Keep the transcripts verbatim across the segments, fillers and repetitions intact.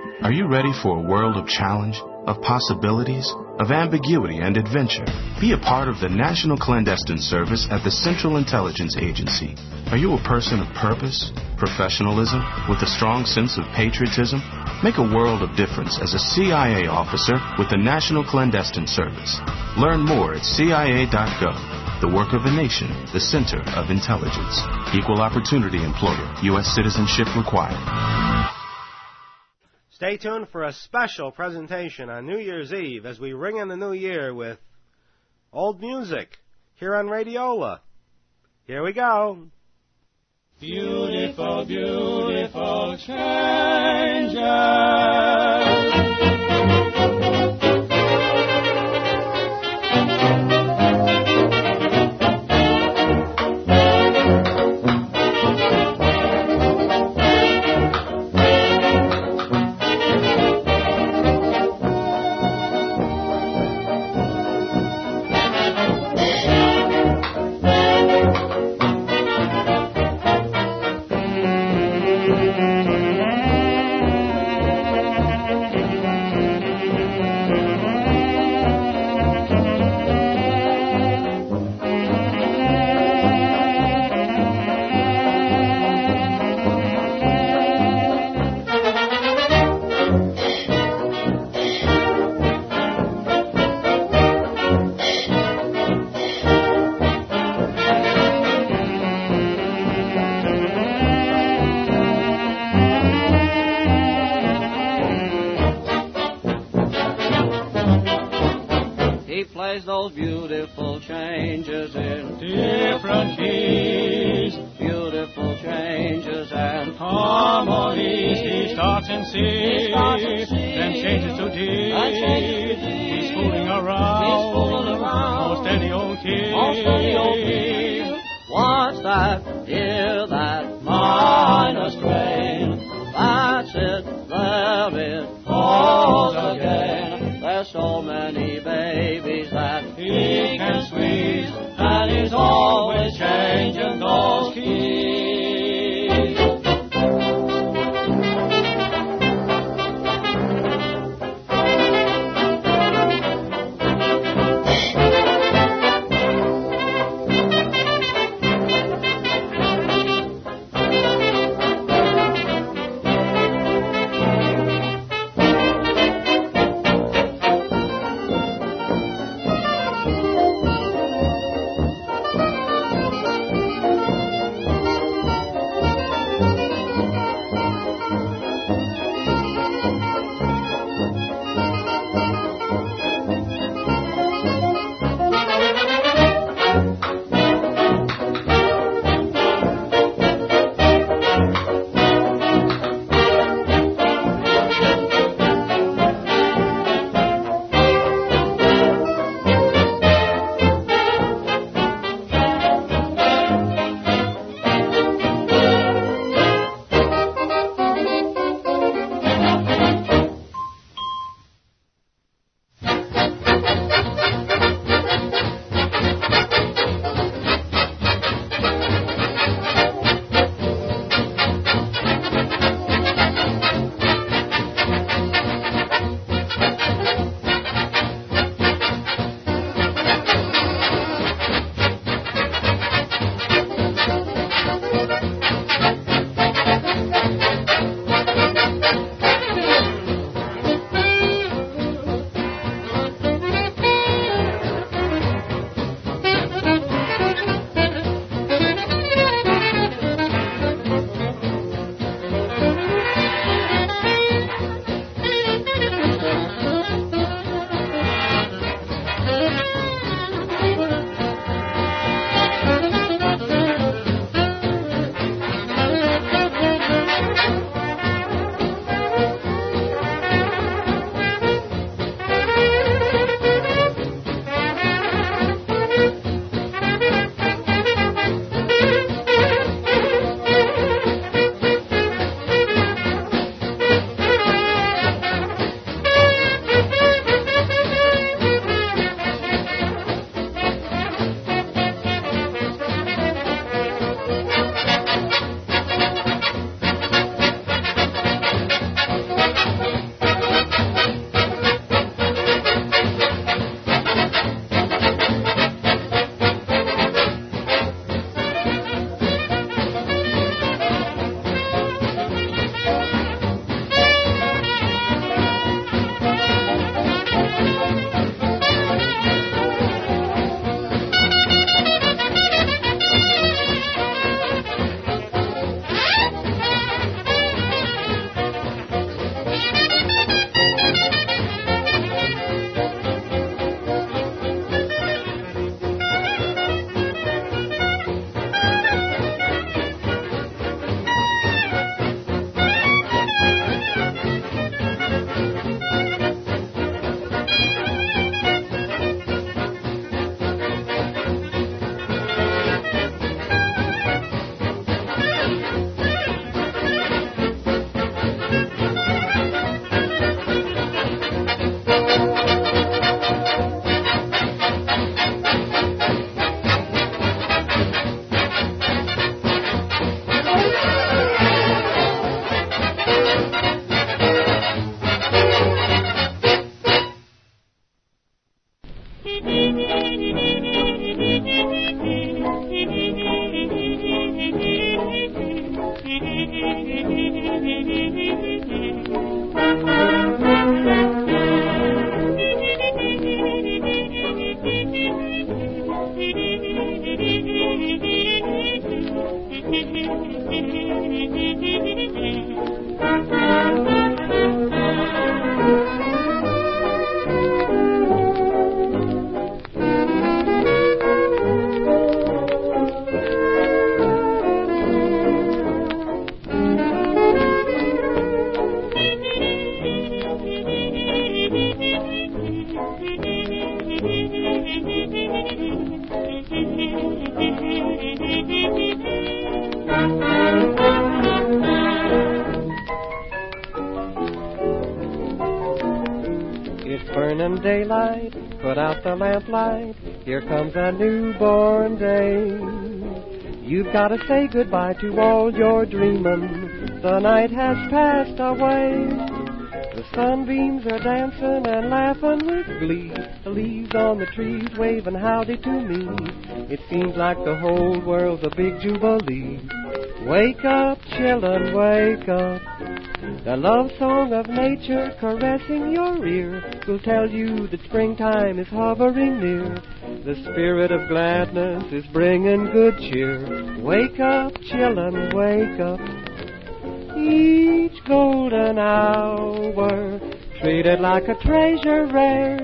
Are you ready for a world of challenge, of possibilities, of ambiguity and adventure? Be a part of the National Clandestine Service at the Central Intelligence Agency. Are you a person of purpose, professionalism, with a strong sense of patriotism? Make a world of difference as a C I A officer with the National Clandestine Service. Learn more at C I A dot gov. The work of a nation, the center of intelligence. Equal opportunity employer. U S citizenship required. Stay tuned for a special presentation on New Year's Eve as we ring in the new year with old music here on Radiola. Here we go. Beautiful, beautiful changes. Those beautiful changes in different keys, beautiful changes and harmonies. He starts in C, then changes to D. He's fooling around, He's fooling around. Oh, steady old kid. Oh, steady old kid. What's that? Hear that minor strain. That's it, there it falls again. There's so many babies that he can squeeze, and he's always changing those keys. burning daylight, put out the lamplight, here comes a newborn day. You've got to say goodbye to all your dreaming, the night has passed away. The sunbeams are dancing and laughing with glee, the leaves on the trees waving howdy to me. It seems like the whole world's a big jubilee. Wake up, children, wake up. The love song of nature caressing your ear will tell you that springtime is hovering near. The spirit of gladness is bringing good cheer. Wake up, children, wake up. Each golden hour treated like a treasure rare.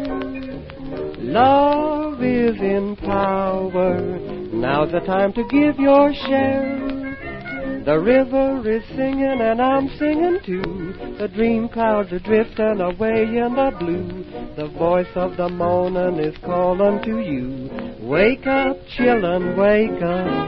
Love is in power. Now's the time to give your share. The river is singing and I'm singing too. The dream clouds are drifting away in the blue. The voice of the morning is calling to you. Wake up, children, wake up.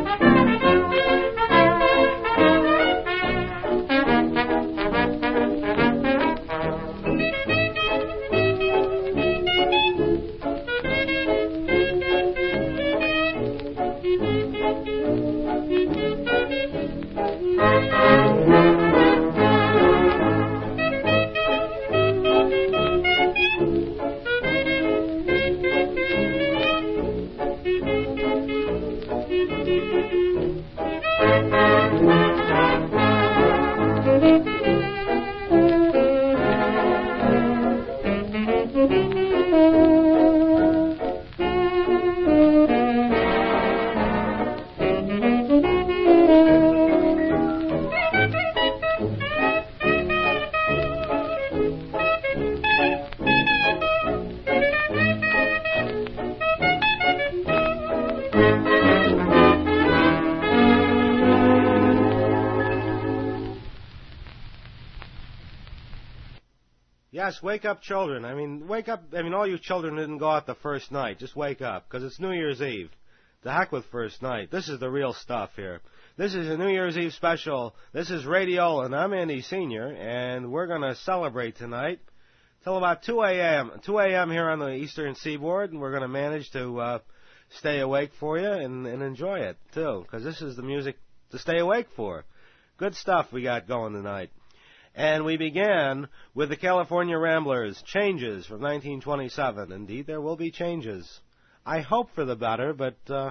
Yes, wake up, children. I mean, wake up. I mean, all you children didn't go out the first night. Just wake up, because it's New Year's Eve. To heck with first night. This is the real stuff here. This is a New Year's Eve special. This is Radio, and I'm Andy Senior, and we're going to celebrate tonight till about two a.m. two a.m. here on the Eastern Seaboard, and we're going to manage to uh, stay awake for you and, and enjoy it, too, because this is the music to stay awake for. Good stuff we got going tonight. And we began with the California Ramblers, Changes from nineteen twenty-seven. Indeed, there will be changes. I hope for the better, but uh,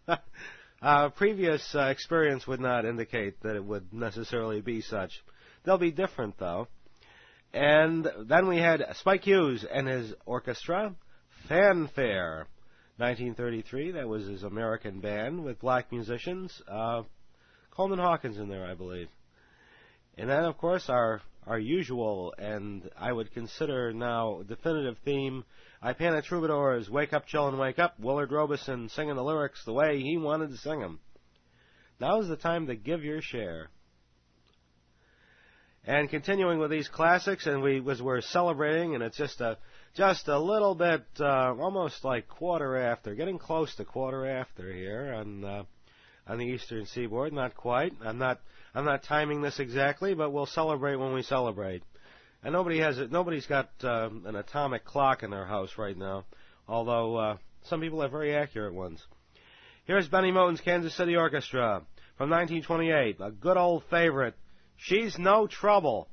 uh, previous uh, experience would not indicate that it would necessarily be such. They'll be different, though. And then we had Spike Hughes and his orchestra, Fanfare, nineteen thirty-three. That was his American band with black musicians. Uh, Coleman Hawkins in there, I believe. And then, of course, our our usual, and I would consider now definitive theme, Ipana Troubadours, Wake Up, Chillin', Wake Up, Willard Robeson singing the lyrics the way he wanted to sing them. Now is the time to give your share. And continuing with these classics, and we was we're celebrating, and it's just a just a little bit, uh, almost like quarter after, getting close to quarter after here on uh, on the Eastern Seaboard. Not quite. I'm not. I'm not timing this exactly, but we'll celebrate when we celebrate. And nobody has it. Nobody's got uh, an atomic clock in their house right now, although uh, some people have very accurate ones. Here's Benny Moten's Kansas City Orchestra from nineteen twenty-eight, a good old favorite, She's No Trouble.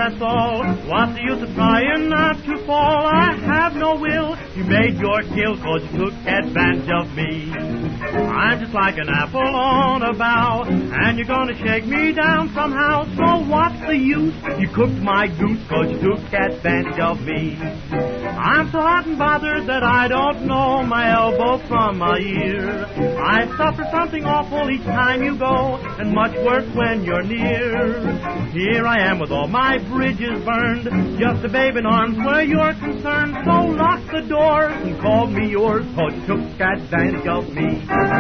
that's all. What's the use of trying not to fall? I have no will. You made your kill 'cause you took advantage of me. I'm just like an apple on a bough, and you're gonna shake me down somehow. So what's the use? You cooked my goose 'cause you took advantage of me. I'm so hot and bothered that I don't know my elbow from my ear. I suffer something awful each time you go, and much worse when you're near. Here I am with all my bridges burned, just a babe in arms where you're concerned. So lock the doors and call me yours, 'cause you took advantage of me.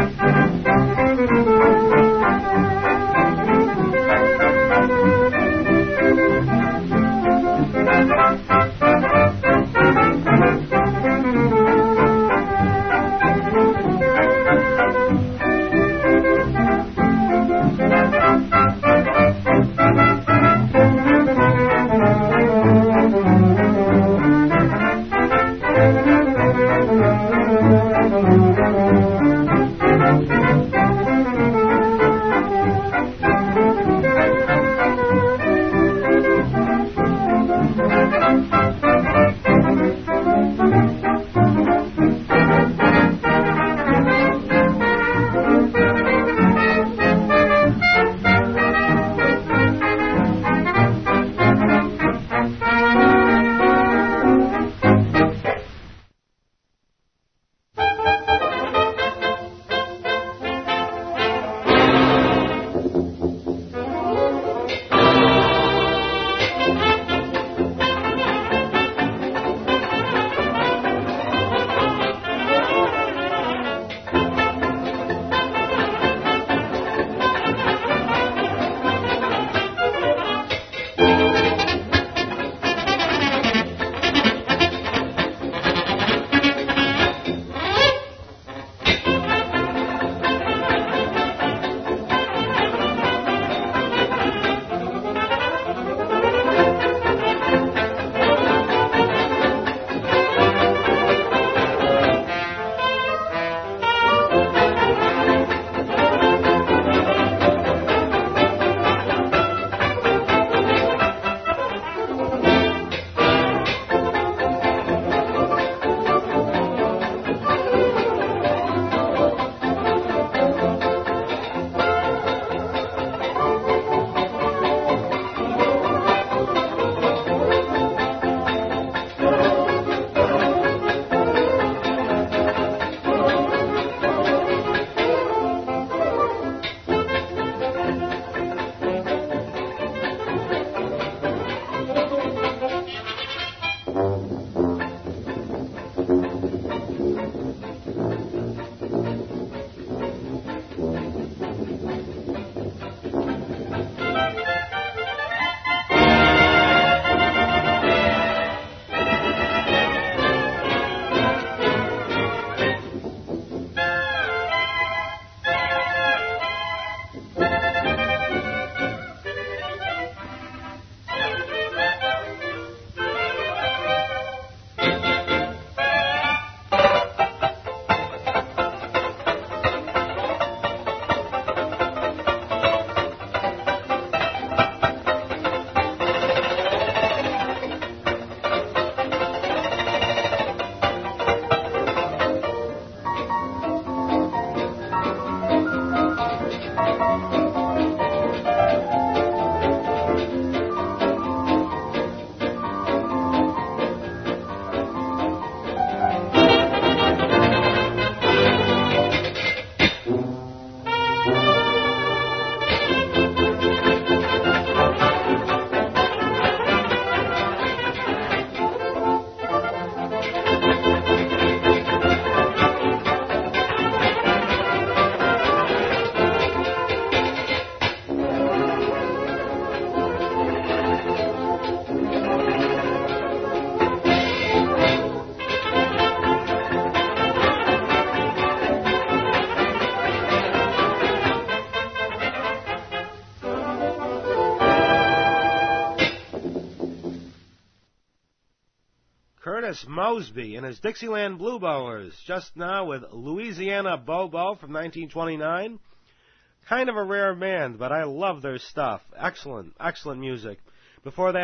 Curtis Mosby and his Dixieland Blue Bowlers, just now with Louisiana Bobo from nineteen twenty-nine. Kind of a rare band, but I love their stuff. Excellent, excellent music. Before that,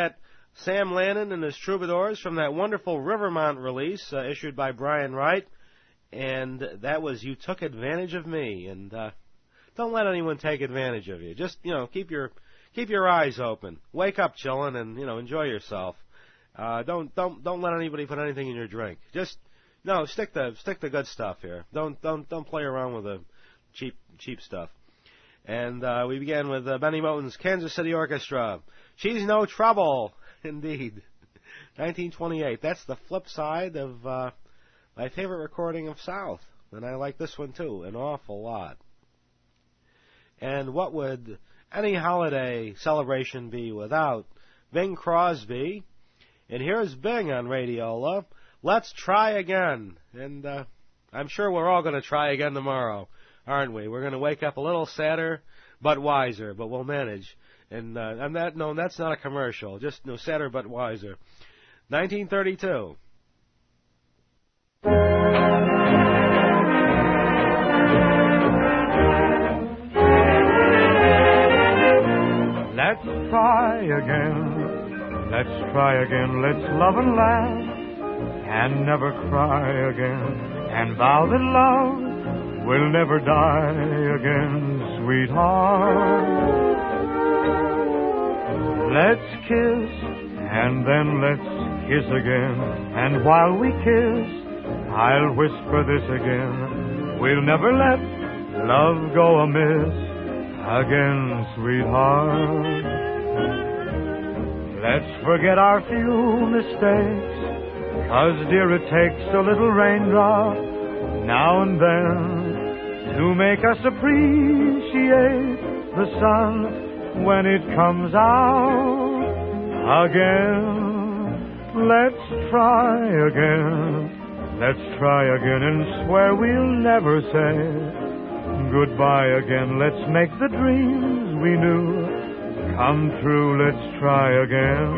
Sam Lannon and his Troubadours from that wonderful Rivermont release uh, issued by Brian Wright. And that was You Took Advantage of Me. And uh, don't let anyone take advantage of you. Just, you know, keep your keep your eyes open. Wake up, chillin', and, you know, enjoy yourself. Uh, don't don't don't let anybody put anything in your drink. Just no, stick to stick to good stuff here. Don't don't don't play around with the cheap cheap stuff. And uh, we began with uh, Benny Moten's Kansas City Orchestra. She's No Trouble, indeed. nineteen twenty-eight. That's the flip side of uh, my favorite recording of South, and I like this one too an awful lot. And what would any holiday celebration be without Bing Crosby? And here's Bing on Radiola. Let's try again. And uh, I'm sure we're all going to try again tomorrow, aren't we? We're going to wake up a little sadder but wiser, but we'll manage. And uh, I'm not, no, that's not a commercial. Just no sadder but wiser. nineteen thirty-two. Let's try again. Let's try again, let's love and laugh, and never cry again, and vow that love will never die again, sweetheart. Let's kiss, and then let's kiss again, and while we kiss, I'll whisper this again, we'll never let love go amiss again, sweetheart. Let's forget our few mistakes, 'cause dear it takes a little raindrop now and then to make us appreciate the sun when it comes out again. Let's try again, let's try again and swear we'll never say goodbye again. Let's make the dreams we knew come true, let's try again.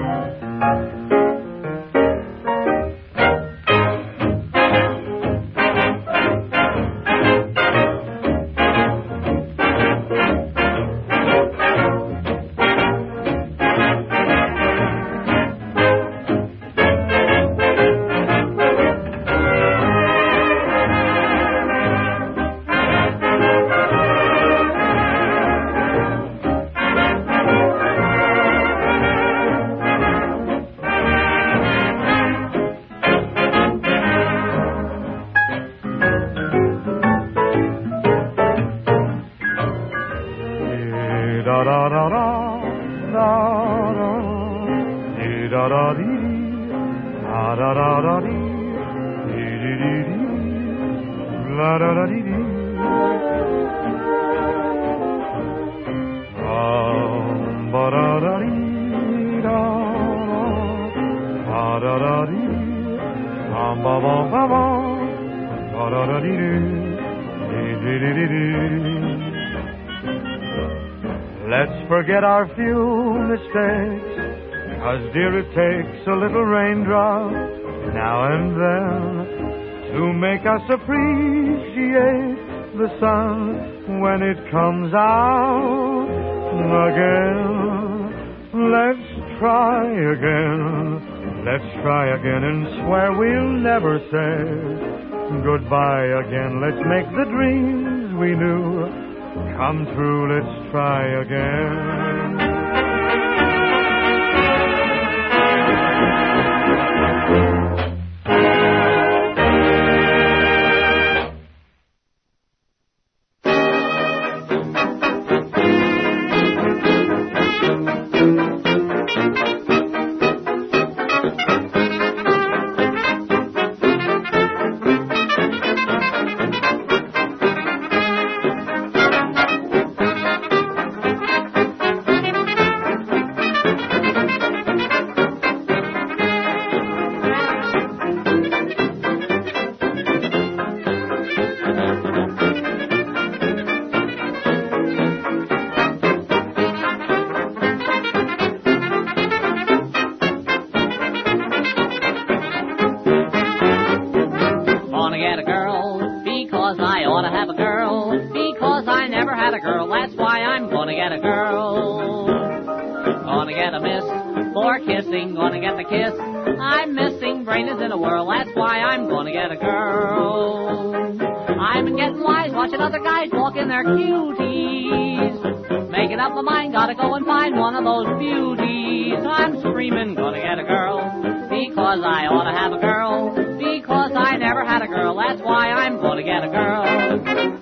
Let's forget our few mistakes, 'cause dear it takes a little raindrop now and then to make us appreciate the sun when it comes out again. Let's try again, let's try again and swear we'll never say goodbye again. Let's make the dreams we knew come true, let's try again. gonna get the kiss. I'm missing brain is in a whirl, that's why I'm gonna get a girl. I've been getting wise, watching other guys walk in their cuties. Making up my mind, gotta go and find one of those beauties. I'm screaming, gonna get a girl, because I ought to have a girl, because I never had a girl, that's why I'm gonna get a girl.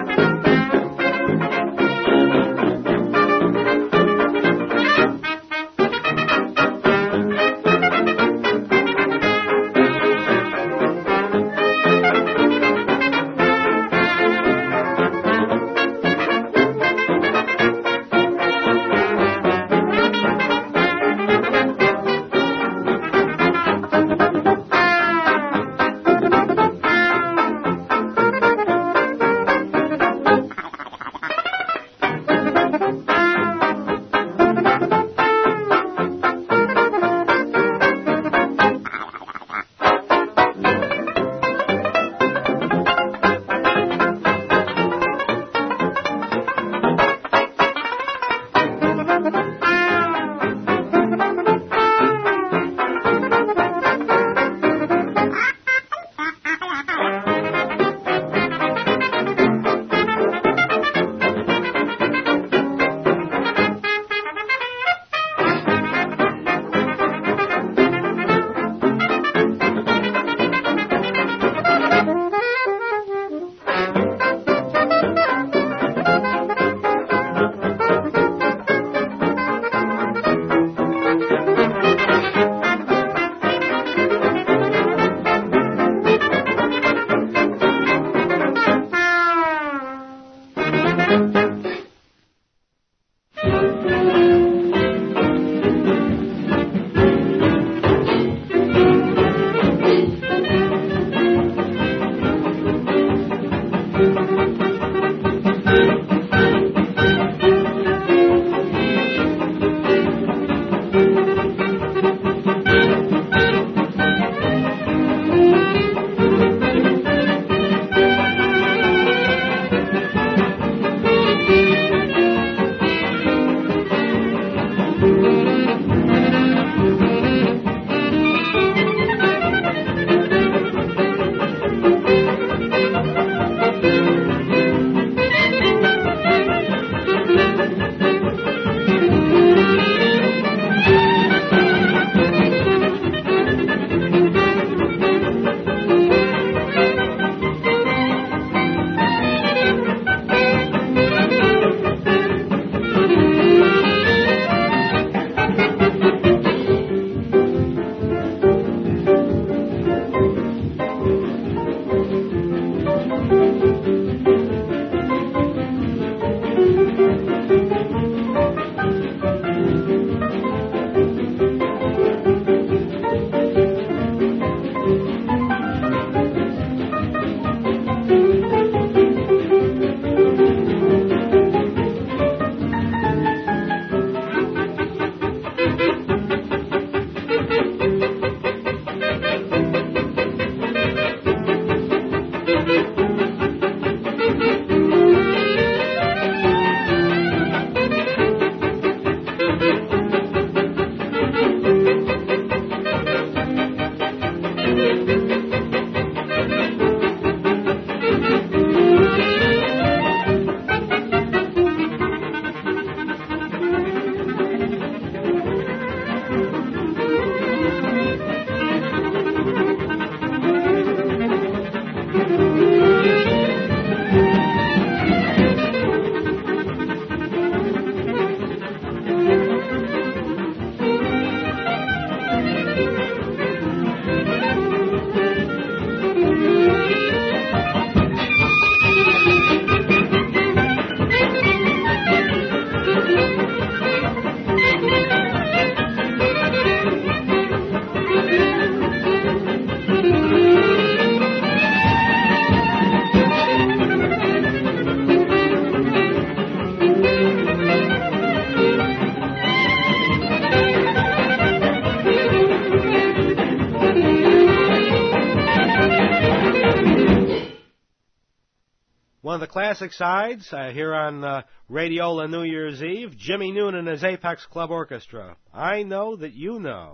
One of the classic sides uh, here on uh, Radiola New Year's Eve, Jimmy Noon and his Apex Club Orchestra. I know that you know.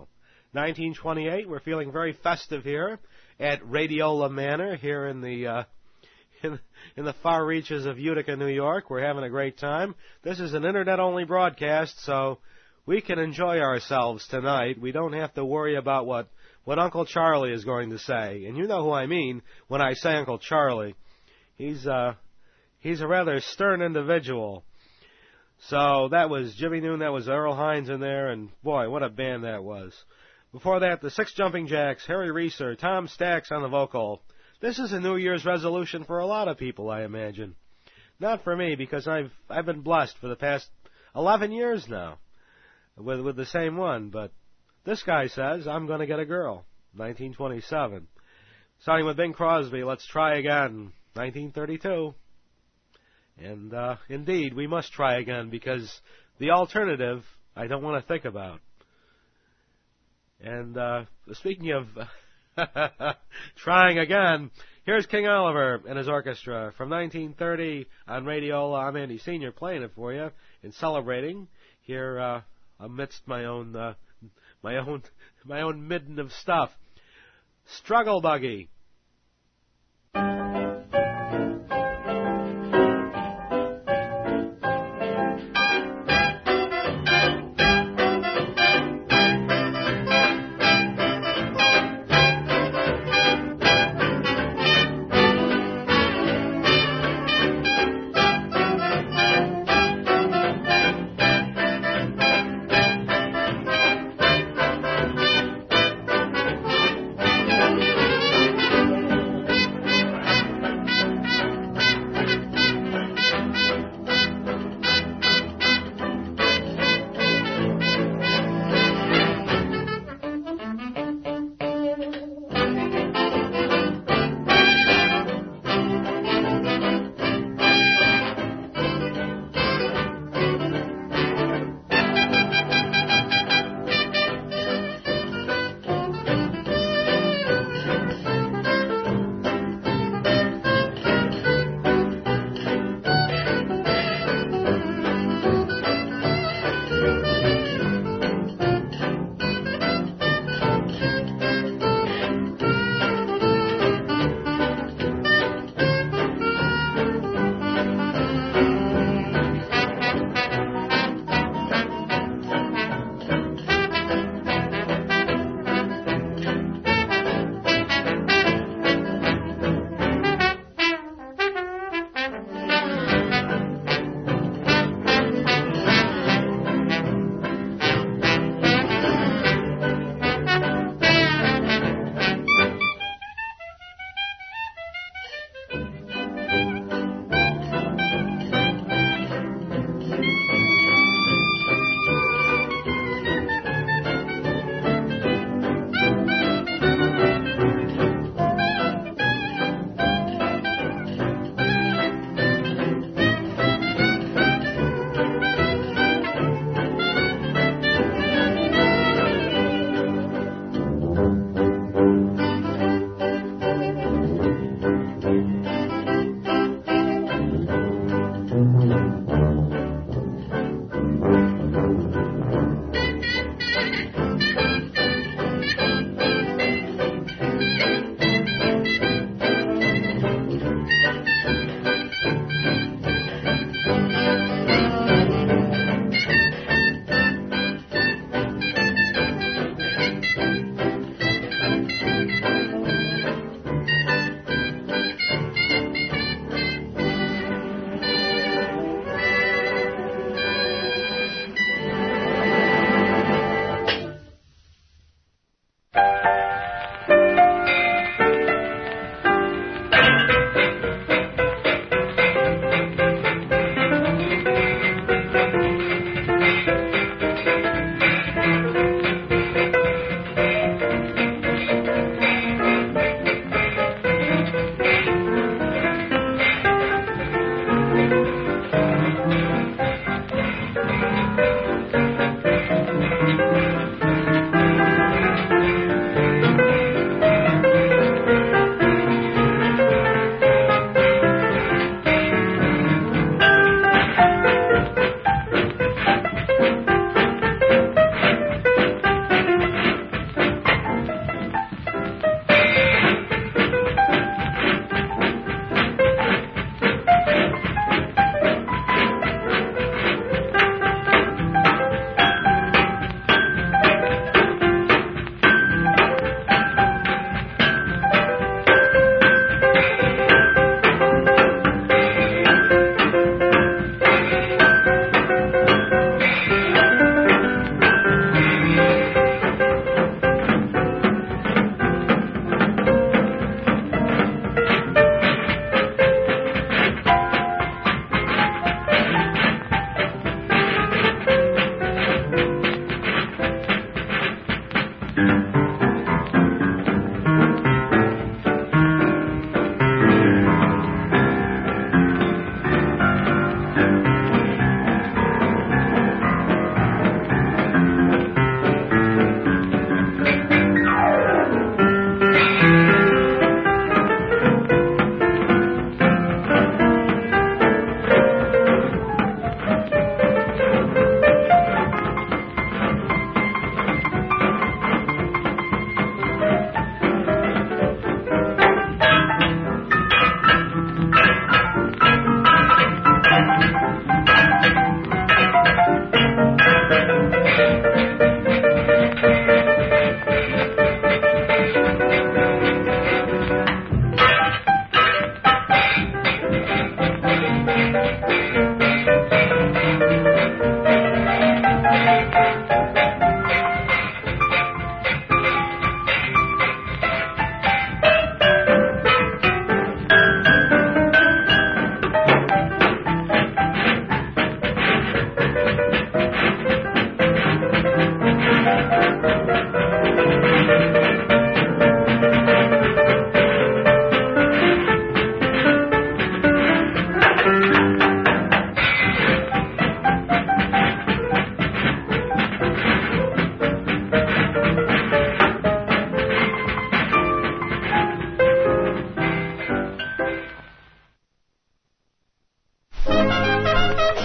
nineteen twenty-eight. We're feeling very festive here at Radiola Manor here in the uh, in, in the far reaches of Utica, New York. We're having a great time. This is an internet-only broadcast, so we can enjoy ourselves tonight. We don't have to worry about what, what Uncle Charlie is going to say. And you know who I mean when I say Uncle Charlie. He's uh, he's a rather stern individual. So that was Jimmy Noon, that was Earl Hines in there, and boy, what a band that was. Before that, the Six Jumping Jacks, Harry Reeser, Tom Stax on the vocal. This is a New Year's resolution for a lot of people, I imagine. Not for me, because I've I've been blessed for the past eleven years now with with the same one. But this guy says, I'm going to get a girl, nineteen twenty-seven. Starting with Bing Crosby, Let's Try Again, nineteen thirty-two. And uh, indeed, we must try again, because the alternative I don't want to think about. And uh, speaking of trying again, here's King Oliver and his orchestra from nineteen thirty on Radiola. I'm Andy Senior playing it for you and celebrating here uh, amidst my own uh, my own my own midden of stuff. Struggle Buggy.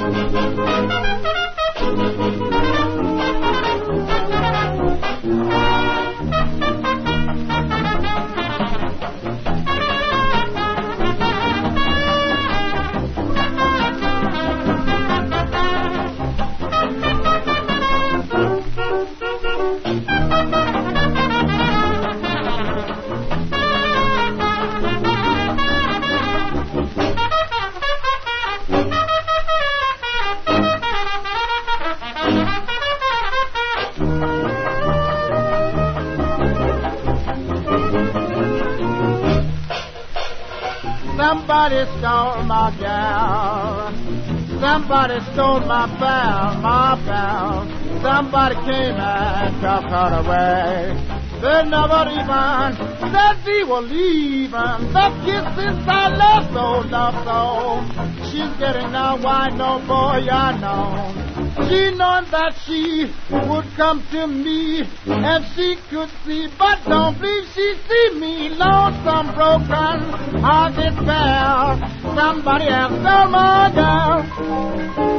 Somebody stole my gal. Somebody stole my pal, my pal. Somebody came and took her away. They never even said they were leaving. The kisses I left so, love so. She's getting now, why no boy I know. She known that she would come to me, and she could see, but don't believe she see me. Lonesome, broken, hearted fell. Somebody else stole my girl.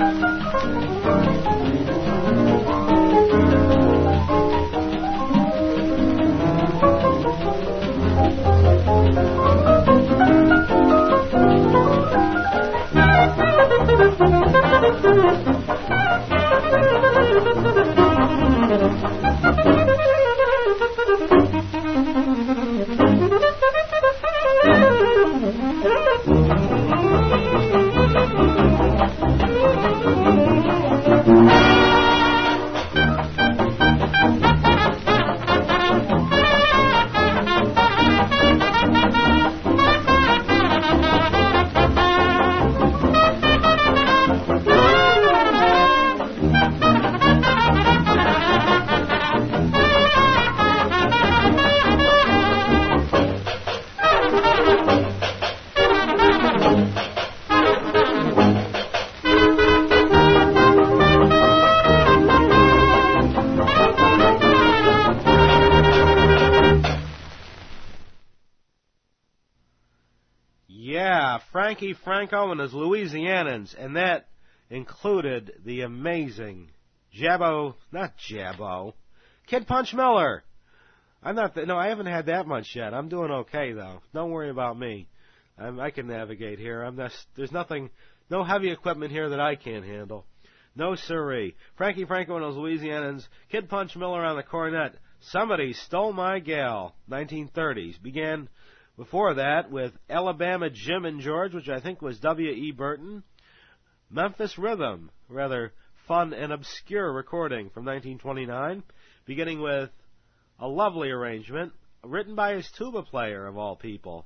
Frankie Franco and his Louisianans, and that included the amazing Jabbo, not Jabbo, Kid Punch Miller. I'm not, th- no, I haven't had that much yet. I'm doing okay though. Don't worry about me. I'm, I can navigate here. I'm just, there's nothing, no heavy equipment here that I can't handle. No siree. Frankie Franco and his Louisianans, Kid Punch Miller on the cornet. Somebody Stole My Gal, nineteen thirties. Began before that with Alabama Jim and George, which I think was W E Burton. Memphis Rhythm, rather fun and obscure recording from nineteen twenty-nine, beginning with a lovely arrangement written by his tuba player, of all people,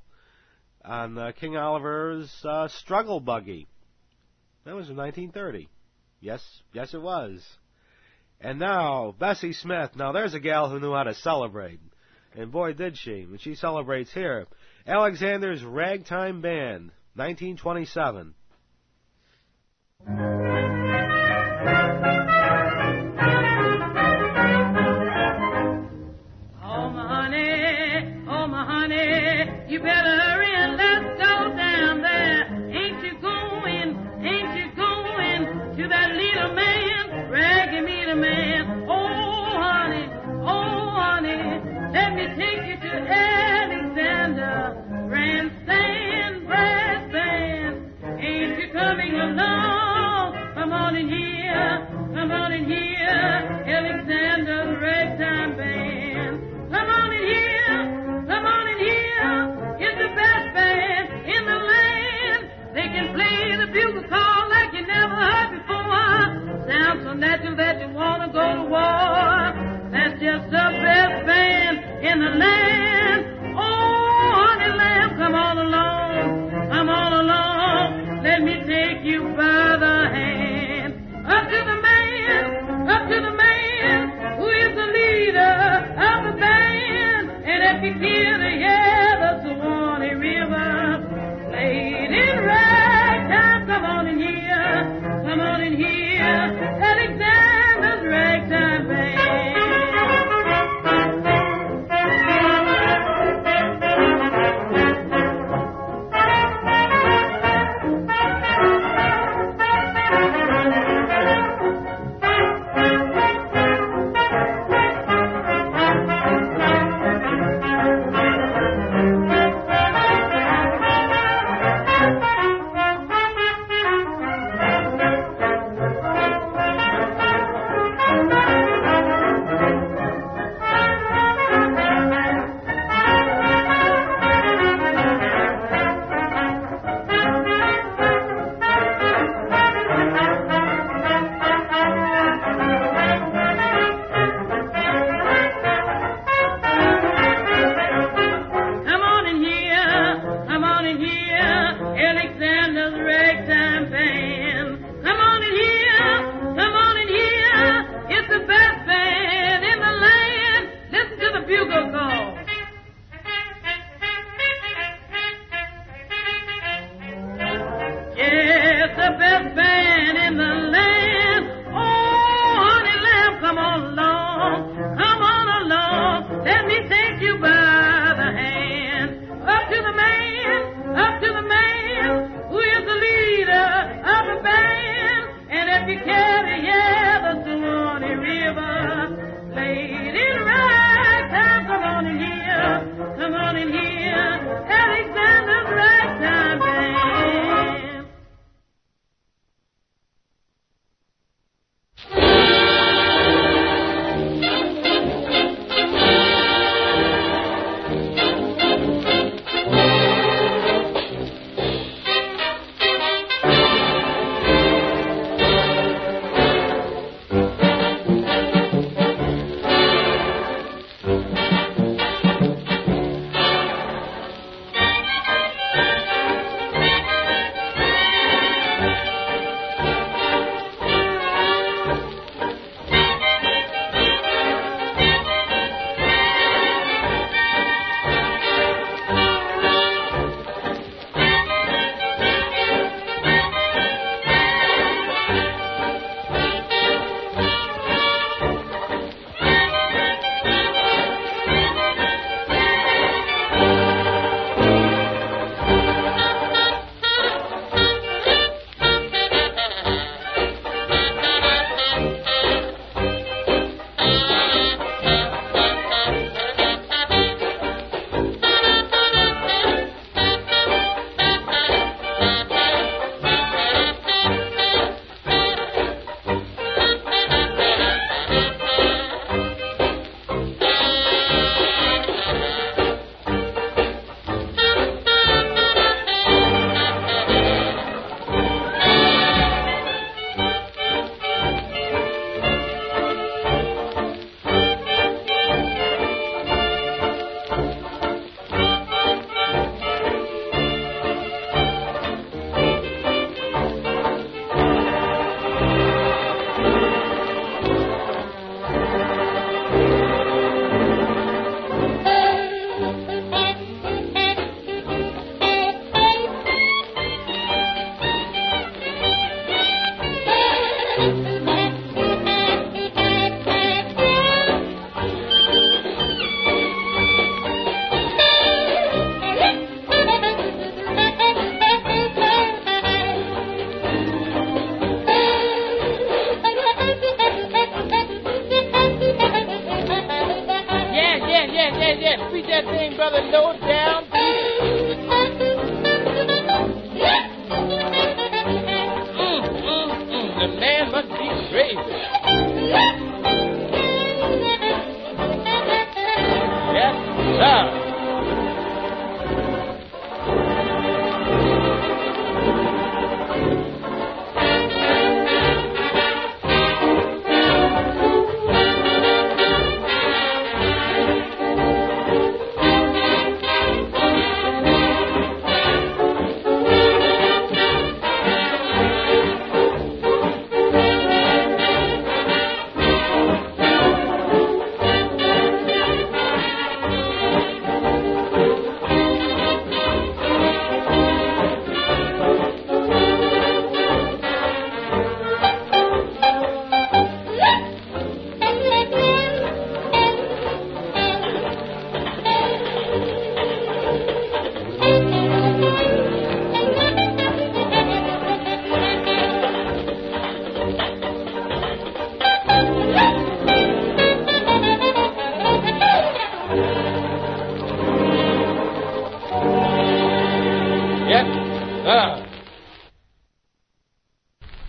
on uh, King Oliver's uh, Struggle Buggy. That was in nineteen thirty. Yes, yes it was. And now, Bessie Smith. Now there's a gal who knew how to celebrate. And boy, did she. And she celebrates here. Alexander's Ragtime Band, nineteen twenty-seven. Oh, my honey, oh, my honey, you better hurry and let's go down there. Ain't you going, ain't you going to that little man, raggy meter man? Oh, honey, oh, honey, let me take you to Alexander, grandstand, brass band. Ain't you coming along? Come on in here, come on in here, Alexander's ragtime band. Come on in here, come on in here, it's the best band in the land. They can play the bugle call like you never heard before. Sounds so natural that you want to go to war. That's just the best band in the land. Oh, honey lamb, come on along, come on along. Let me take you by the hand. Up to the man, up to the man who is the leader of the band. And if you hear the yeah, the Suwannee River played in ragtime, come on in here, come on in here, Alexander's ragtime band.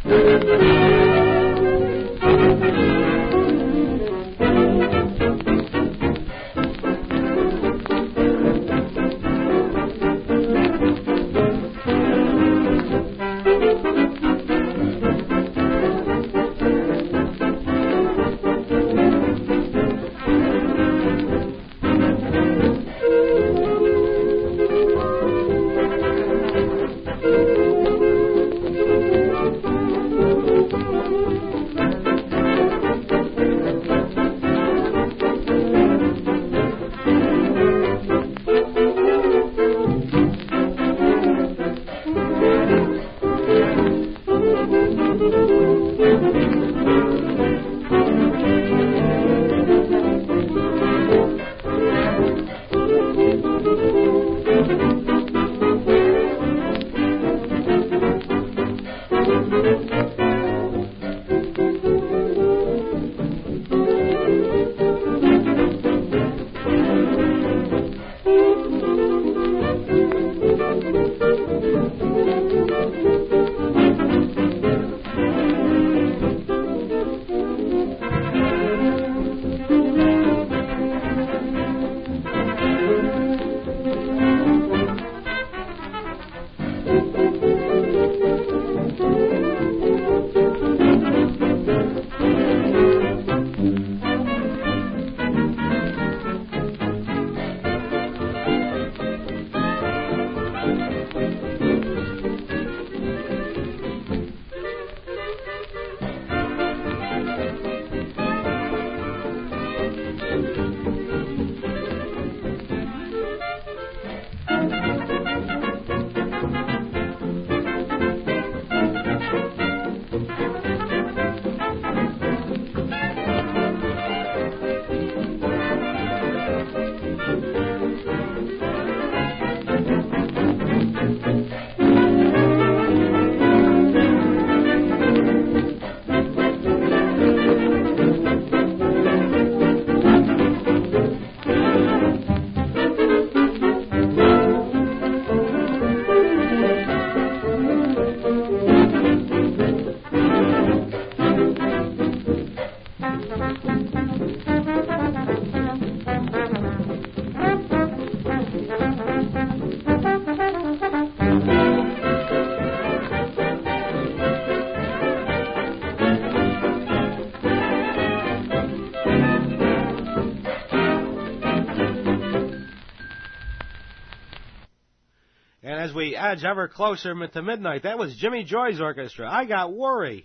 As we edge ever closer to midnight, that was Jimmy Joy's orchestra. I got worry.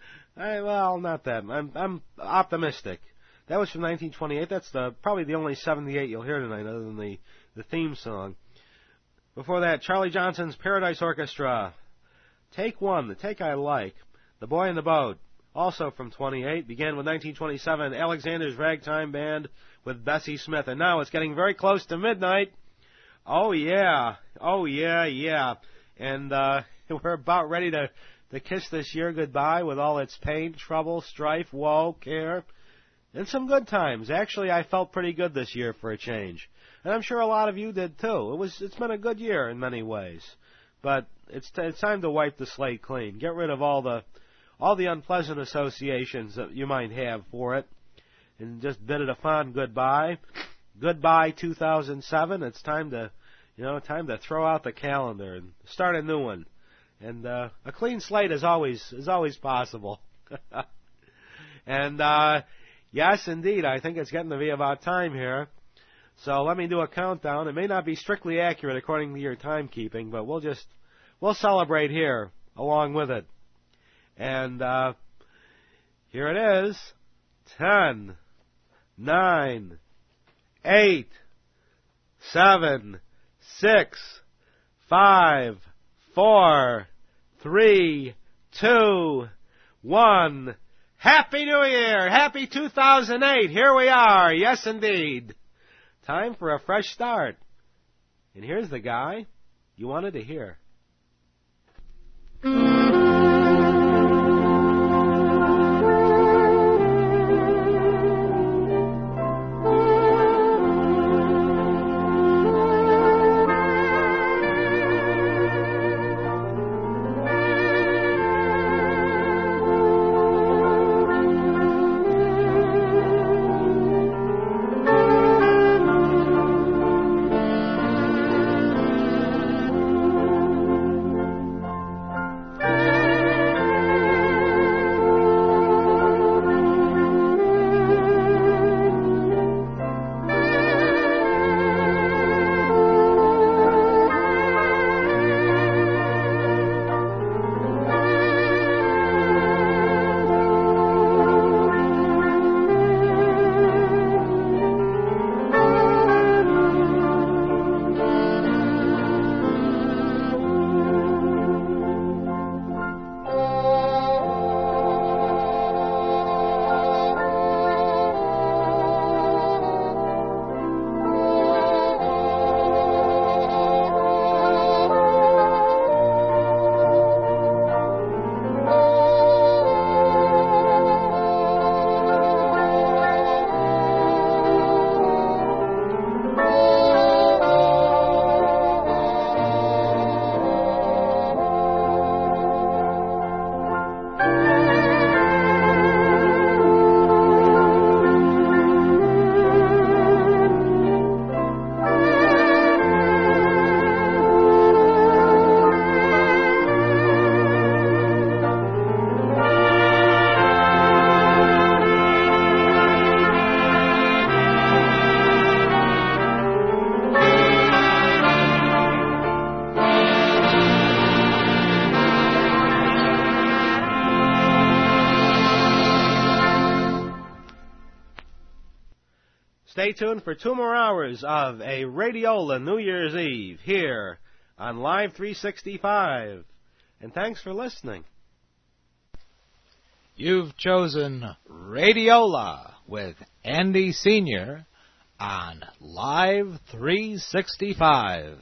I, well, not that. I'm, I'm optimistic. That was from nineteen twenty-eight. That's the probably the only seventy-eight you'll hear tonight, other than the, the theme song. Before that, Charlie Johnson's Paradise Orchestra. Take One, the take I like. The Boy in the Boat, also from twenty-eight. Began with nineteen twenty-seven, Alexander's Ragtime Band with Bessie Smith. And now it's getting very close to midnight. Oh, yeah. Oh, yeah, yeah. And uh, we're about ready to, to kiss this year goodbye with all its pain, trouble, strife, woe, care, and some good times. Actually, I felt pretty good this year for a change. And I'm sure a lot of you did, too. It was, it's been a good year in many ways. But it's, t- it's time to wipe the slate clean. Get rid of all the, all the unpleasant associations that you might have for it. And just bid it a fond goodbye. Goodbye two thousand seven. It's time to, you know, time to throw out the calendar and start a new one. And uh, a clean slate is always is always possible. and uh, yes, indeed, I think it's getting to be about time here. So let me do a countdown. It may not be strictly accurate according to your timekeeping, but we'll just we'll celebrate here along with it. And uh, here it is: ten, nine. Eight, seven, six, five, four, three, two, one. Happy New Year! Happy two thousand eight! Here we are! Yes, indeed. Time for a fresh start. And here's the guy you wanted to hear. Stay tuned for two more hours of a Radiola New Year's Eve here on Live three sixty-five. And thanks for listening. You've chosen Radiola with Andy Senior on Live three sixty-five.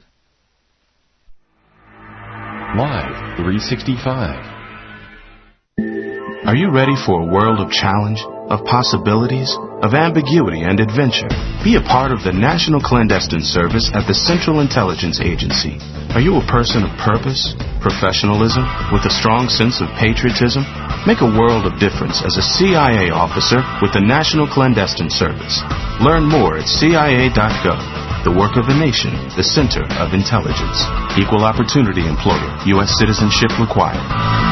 Live three sixty-five. Are you ready for a world of challenge, of possibilities, of ambiguity and adventure? Be a part of the National Clandestine Service at the Central Intelligence Agency. Are you a person of purpose, professionalism, with a strong sense of patriotism? Make a world of difference as a C I A officer with the National Clandestine Service. Learn more at C I A dot gov. The work of a nation, the center of intelligence. Equal opportunity employer. U S citizenship required.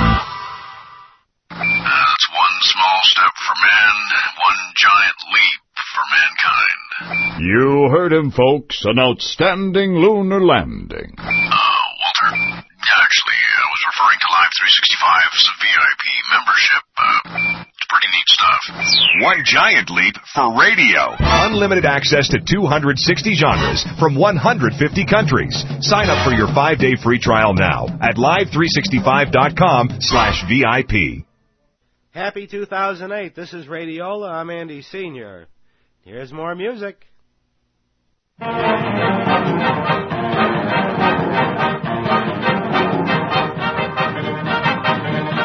That's one small step for man, one giant leap for mankind. You heard him, folks. An outstanding lunar landing. Uh, Walter, actually, I was referring to Live three sixty-five's V I P membership. Uh, it's pretty neat stuff. One giant leap for radio. Unlimited access to two hundred sixty genres from one hundred fifty countries. Sign up for your five-day free trial now at live three sixty-five dot com slash V I P. Happy two thousand eight. This is Radiola. I'm Andy Senior Here's more music.